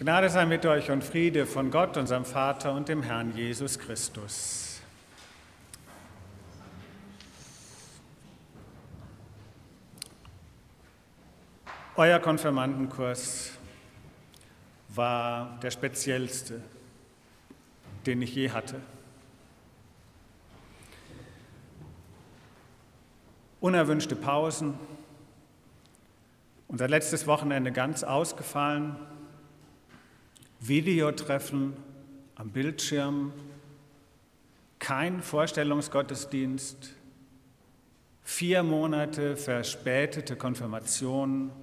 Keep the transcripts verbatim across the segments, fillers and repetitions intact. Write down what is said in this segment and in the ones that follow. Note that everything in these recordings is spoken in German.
Gnade sei mit euch und Friede von Gott, unserem Vater und dem Herrn Jesus Christus. Euer Konfirmandenkurs war der speziellste, den ich je hatte. Unerwünschte Pausen, unser letztes Wochenende ganz ausgefallen, Videotreffen am Bildschirm, kein Vorstellungsgottesdienst, vier Monate verspätete Konfirmation,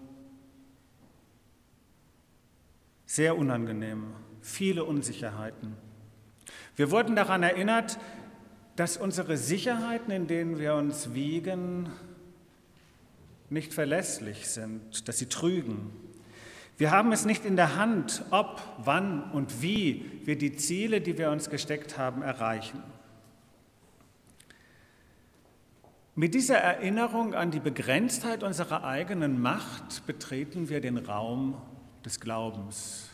sehr unangenehm, viele Unsicherheiten. Wir wurden daran erinnert, dass unsere Sicherheiten, in denen wir uns wiegen, nicht verlässlich sind, dass sie trügen. Wir haben es nicht in der Hand, ob, wann und wie wir die Ziele, die wir uns gesteckt haben, erreichen. Mit dieser Erinnerung an die Begrenztheit unserer eigenen Macht betreten wir den Raum des Glaubens.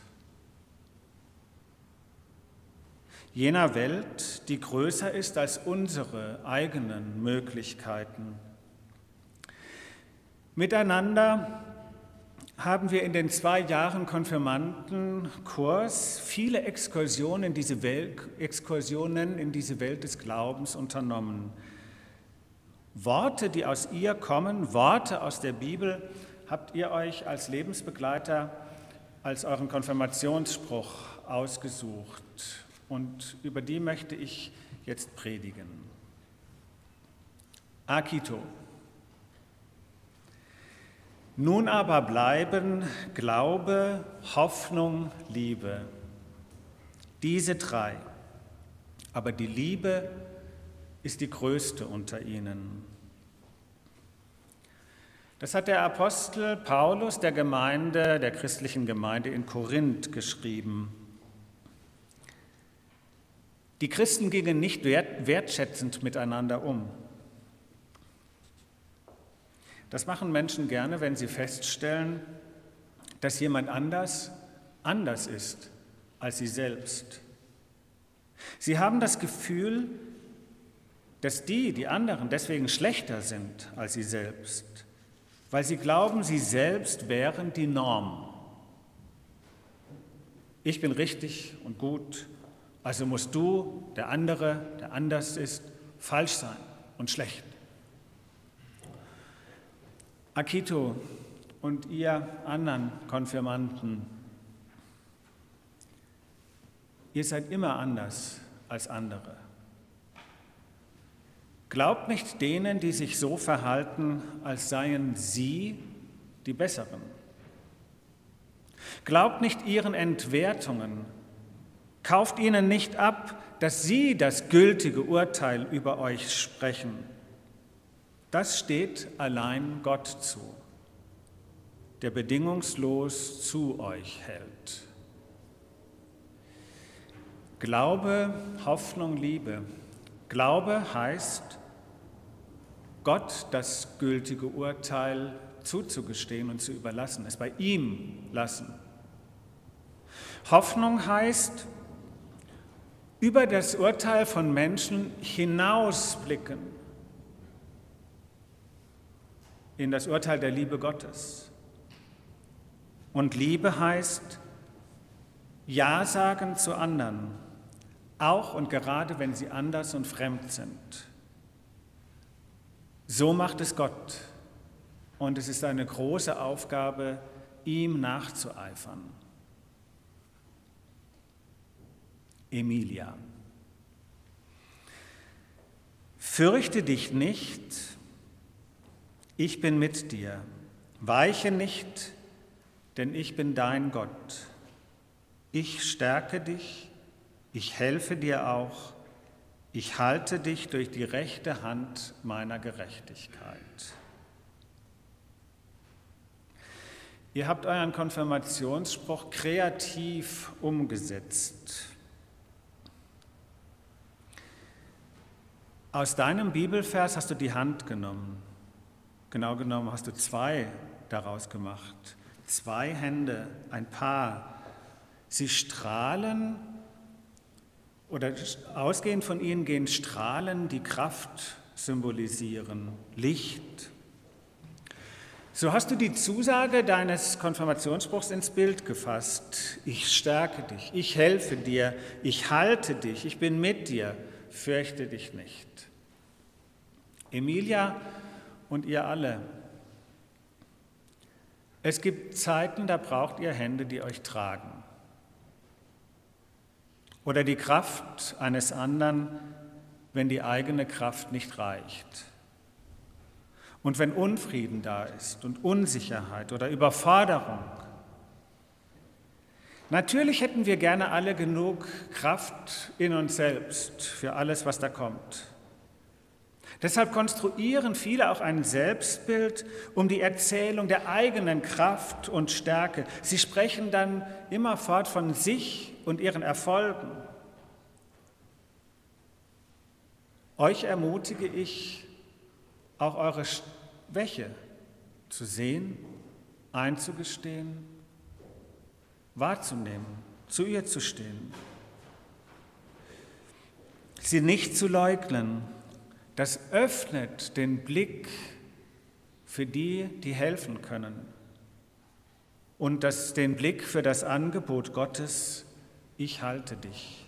Jener Welt, die größer ist als unsere eigenen Möglichkeiten. Miteinander haben wir in den zwei Jahren Konfirmandenkurs viele Exkursionen in diese Welt, Exkursionen in diese Welt des Glaubens unternommen. Worte, die aus ihr kommen, Worte aus der Bibel, habt ihr euch als Lebensbegleiter, als euren Konfirmationsspruch ausgesucht. Und über die möchte ich jetzt predigen. Akito. Nun aber bleiben Glaube, Hoffnung, Liebe. Diese drei. Aber die Liebe ist die größte unter ihnen. Das hat der Apostel Paulus der Gemeinde, der christlichen Gemeinde in Korinth geschrieben. Die Christen gingen nicht wert, wertschätzend miteinander um. Das machen Menschen gerne, wenn sie feststellen, dass jemand anders anders ist als sie selbst. Sie haben das Gefühl, dass die, die anderen, deswegen schlechter sind als sie selbst, weil sie glauben, sie selbst wären die Norm. Ich bin richtig und gut, also musst du, der andere, der anders ist, falsch sein und schlecht. Akito und ihr anderen Konfirmanden, ihr seid immer anders als andere. Glaubt nicht denen, die sich so verhalten, als seien sie die Besseren. Glaubt nicht ihren Entwertungen. Kauft ihnen nicht ab, dass sie das gültige Urteil über euch sprechen. Das steht allein Gott zu, der bedingungslos zu euch hält. Glaube, Hoffnung, Liebe. Glaube heißt, Gott das gültige Urteil zuzugestehen und zu überlassen, es bei ihm lassen. Hoffnung heißt, über das Urteil von Menschen hinausblicken in das Urteil der Liebe Gottes. Und Liebe heißt, Ja sagen zu anderen, auch und gerade wenn sie anders und fremd sind. So macht es Gott. Und es ist eine große Aufgabe, ihm nachzueifern. Emilia. Fürchte dich nicht, ich bin mit dir. Weiche nicht, denn ich bin dein Gott. Ich stärke dich, ich helfe dir auch, ich halte dich durch die rechte Hand meiner Gerechtigkeit. Ihr habt euren Konfirmationsspruch kreativ umgesetzt. Aus deinem Bibelvers hast du die Hand genommen. Genau genommen hast du zwei daraus gemacht. Zwei Hände, ein Paar. Sie strahlen, oder ausgehend von ihnen gehen Strahlen, die Kraft symbolisieren, Licht. So hast du die Zusage deines Konfirmationsspruchs ins Bild gefasst. Ich stärke dich, ich helfe dir, ich halte dich, ich bin mit dir, fürchte dich nicht. Emilia und ihr alle, es gibt Zeiten, da braucht ihr Hände, die euch tragen. Oder die Kraft eines anderen, wenn die eigene Kraft nicht reicht. Und wenn Unfrieden da ist und Unsicherheit oder Überforderung. Natürlich hätten wir gerne alle genug Kraft in uns selbst für alles, was da kommt. Deshalb konstruieren viele auch ein Selbstbild um die Erzählung der eigenen Kraft und Stärke. Sie sprechen dann immerfort von sich und ihren Erfolgen. Euch ermutige ich, auch eure Schwäche zu sehen, einzugestehen, wahrzunehmen, zu ihr zu stehen. Sie nicht zu leugnen, das öffnet den Blick für die, die helfen können und das, den Blick für das Angebot Gottes, ich halte dich.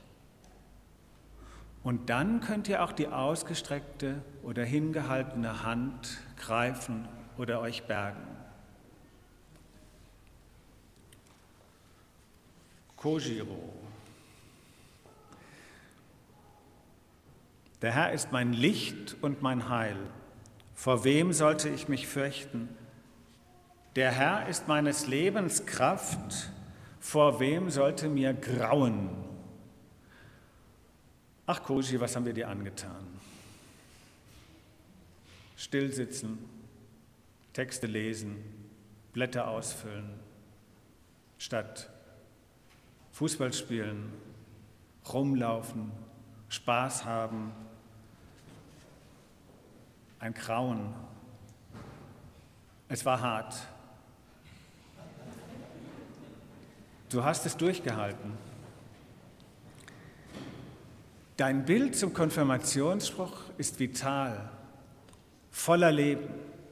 Und dann könnt ihr auch die ausgestreckte oder hingehaltene Hand greifen oder euch bergen. Kojiro. Der Herr ist mein Licht und mein Heil. Vor wem sollte ich mich fürchten? Der Herr ist meines Lebens Kraft. Vor wem sollte mir grauen? Ach Koji, was haben wir dir angetan? Stillsitzen, Texte lesen, Blätter ausfüllen, statt Fußball spielen, rumlaufen, Spaß haben, ein Grauen. Es war hart. Du hast es durchgehalten. Dein Bild zum Konfirmationsspruch ist vital, voller Leben.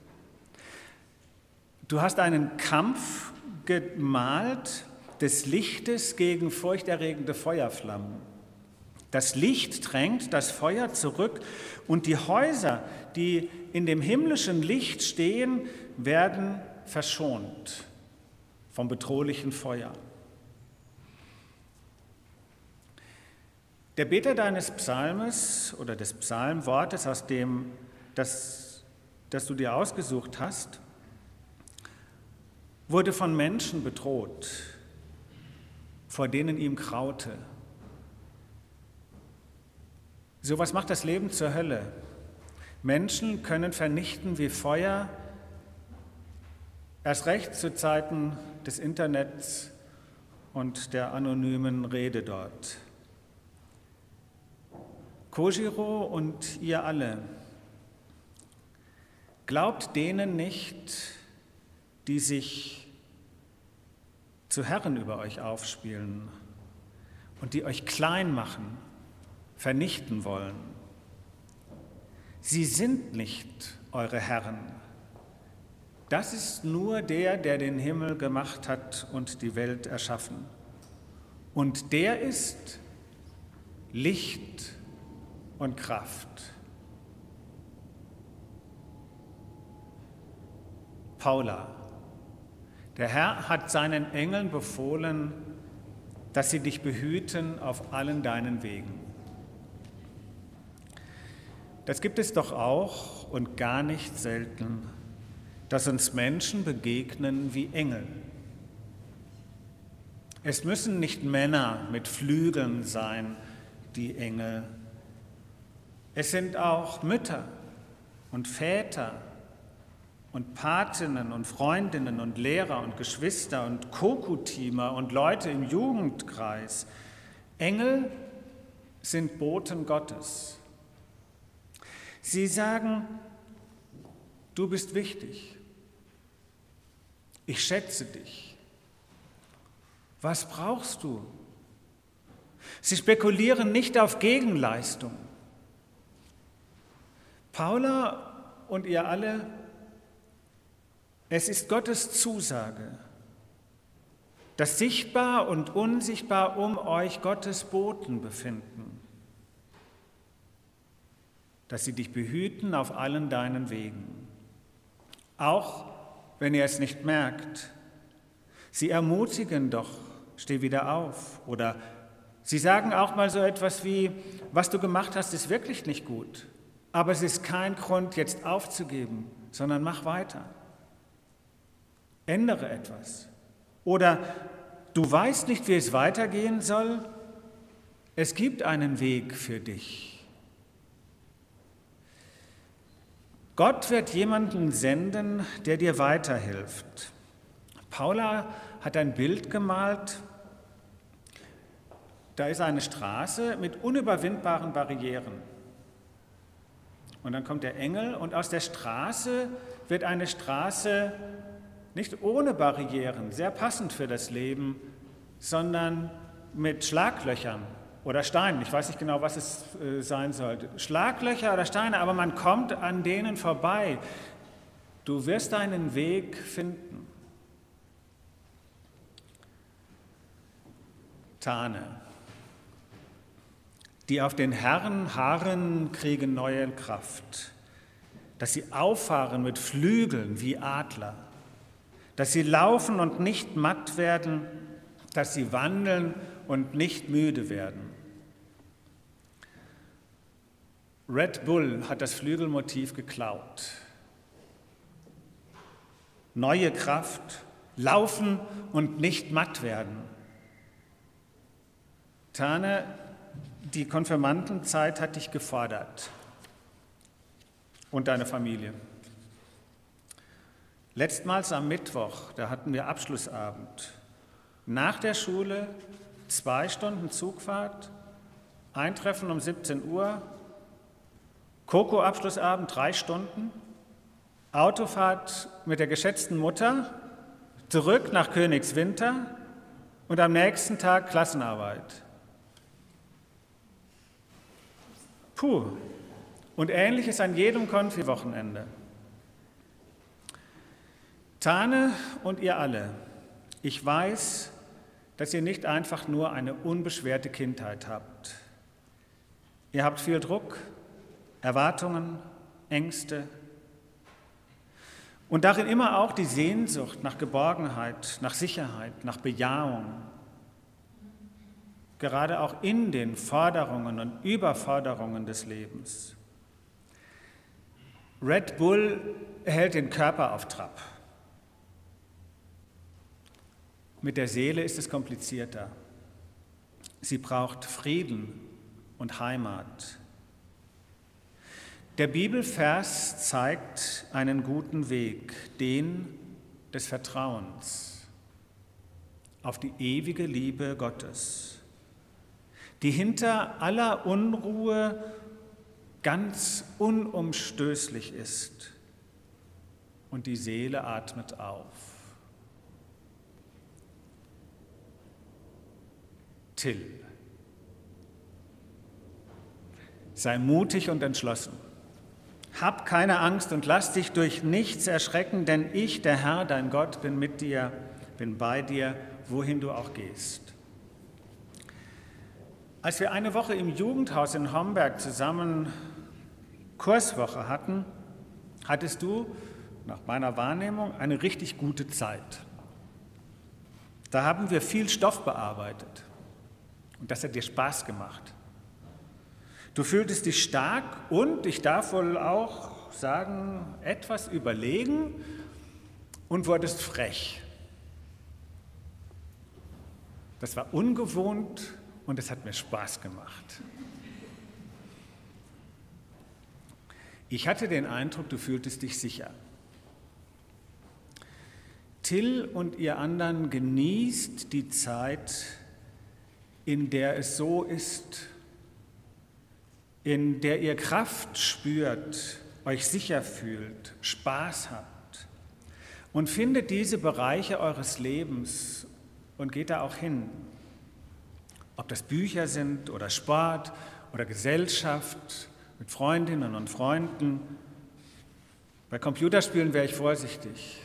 Du hast einen Kampf gemalt des Lichtes gegen furchterregende Feuerflammen. Das Licht drängt das Feuer zurück und die Häuser, die in dem himmlischen Licht stehen, werden verschont vom bedrohlichen Feuer. Der Beter deines Psalmes oder des Psalmwortes, aus dem das, das du dir ausgesucht hast, wurde von Menschen bedroht, vor denen ihm graute. So was macht das Leben zur Hölle. Menschen können vernichten wie Feuer, erst recht zu Zeiten des Internets und der anonymen Rede dort. Kojiro und ihr alle, glaubt denen nicht, die sich zu Herren über euch aufspielen und die euch klein machen, vernichten wollen. Sie sind nicht eure Herren. Das ist nur der, der den Himmel gemacht hat und die Welt erschaffen. Und der ist Licht und Kraft. Paula, der Herr hat seinen Engeln befohlen, dass sie dich behüten auf allen deinen Wegen. Das gibt es doch auch und gar nicht selten, dass uns Menschen begegnen wie Engel. Es müssen nicht Männer mit Flügeln sein, die Engel. Es sind auch Mütter und Väter und Patinnen und Freundinnen und Lehrer und Geschwister und Koku-Teamer und Leute im Jugendkreis. Engel sind Boten Gottes. Sie sagen, du bist wichtig, ich schätze dich. Was brauchst du? Sie spekulieren nicht auf Gegenleistung. Paula und ihr alle, es ist Gottes Zusage, dass sichtbar und unsichtbar um euch Gottes Boten befinden, dass sie dich behüten auf allen deinen Wegen, auch wenn ihr es nicht merkt. Sie ermutigen doch, steh wieder auf, oder sie sagen auch mal so etwas wie, was du gemacht hast, ist wirklich nicht gut, aber es ist kein Grund, jetzt aufzugeben, sondern mach weiter. Ändere etwas. Oder du weißt nicht, wie es weitergehen soll, es gibt einen Weg für dich. Gott wird jemanden senden, der dir weiterhilft. Paula hat ein Bild gemalt, da ist eine Straße mit unüberwindbaren Barrieren. Und dann kommt der Engel und aus der Straße wird eine Straße nicht ohne Barrieren, sehr passend für das Leben, sondern mit Schlaglöchern oder Steinen. Ich weiß nicht genau, was es äh, sein sollte. Schlaglöcher oder Steine, aber man kommt an denen vorbei. Du wirst deinen Weg finden. Tane. Die auf den Herrn harren, kriegen neue Kraft, dass sie auffahren mit Flügeln wie Adler, dass sie laufen und nicht matt werden, dass sie wandeln und nicht müde werden. Red Bull hat das Flügelmotiv geklaut. Neue Kraft, laufen und nicht matt werden. Tane, die Konfirmandenzeit hat dich gefordert und deine Familie. Letztmals am Mittwoch, da hatten wir Abschlussabend. Nach der Schule zwei Stunden Zugfahrt, Eintreffen um siebzehn Uhr, Koko-Abschlussabend drei Stunden, Autofahrt mit der geschätzten Mutter, zurück nach Königswinter und am nächsten Tag Klassenarbeit. Puh, und Ähnliches an jedem Konfi-Wochenende. Tane und ihr alle, ich weiß, dass ihr nicht einfach nur eine unbeschwerte Kindheit habt. Ihr habt viel Druck, Erwartungen, Ängste und darin immer auch die Sehnsucht nach Geborgenheit, nach Sicherheit, nach Bejahung. Gerade auch in den Forderungen und Überforderungen des Lebens. Red Bull hält den Körper auf Trab. Mit der Seele ist es komplizierter. Sie braucht Frieden und Heimat. Der Bibelvers zeigt einen guten Weg, den des Vertrauens auf die ewige Liebe Gottes, die hinter aller Unruhe ganz unumstößlich ist, und die Seele atmet auf. Till. Sei mutig und entschlossen. Hab keine Angst und lass dich durch nichts erschrecken, denn ich, der Herr, dein Gott, bin mit dir, bin bei dir, wohin du auch gehst. Als wir eine Woche im Jugendhaus in Homberg zusammen Kurswoche hatten, hattest du, nach meiner Wahrnehmung, eine richtig gute Zeit. Da haben wir viel Stoff bearbeitet und das hat dir Spaß gemacht. Du fühltest dich stark und, ich darf wohl auch sagen, etwas überlegen und wurdest frech. Das war ungewohnt und es hat mir Spaß gemacht. Ich hatte den Eindruck, du fühltest dich sicher. Till und ihr anderen genießt die Zeit, in der es so ist, in der ihr Kraft spürt, euch sicher fühlt, Spaß habt und findet diese Bereiche eures Lebens, und geht da auch hin. Ob das Bücher sind oder Sport oder Gesellschaft mit Freundinnen und Freunden. Bei Computerspielen wäre ich vorsichtig.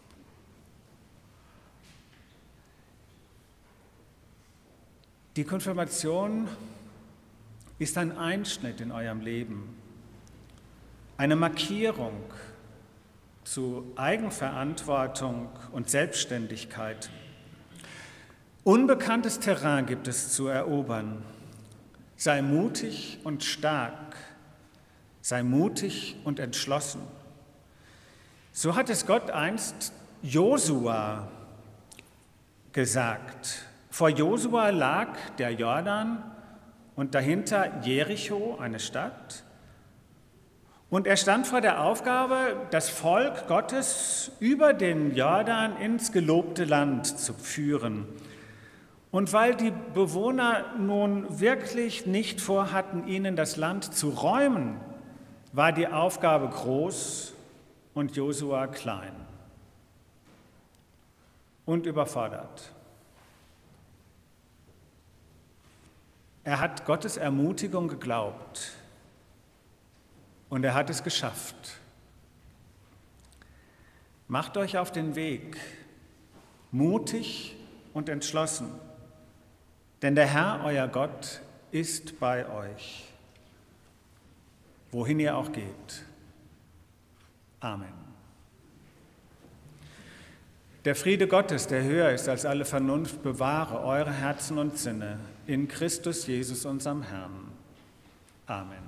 Die Konfirmation ist ein Einschnitt in eurem Leben, eine Markierung zu Eigenverantwortung und Selbstständigkeit. Unbekanntes Terrain gibt es zu erobern. Sei mutig und stark, sei mutig und entschlossen. So hat es Gott einst Josua gesagt. Vor Josua lag der Jordan und dahinter Jericho, eine Stadt. Und er stand vor der Aufgabe, das Volk Gottes über den Jordan ins gelobte Land zu führen. Und weil die Bewohner nun wirklich nicht vorhatten, ihnen das Land zu räumen, war die Aufgabe groß und Josua klein und überfordert. Er hat Gottes Ermutigung geglaubt. Und er hat es geschafft. Macht euch auf den Weg, mutig und entschlossen, denn der Herr, euer Gott, ist bei euch, wohin ihr auch geht. Amen. Der Friede Gottes, der höher ist als alle Vernunft, bewahre eure Herzen und Sinne in Christus Jesus, unserem Herrn. Amen.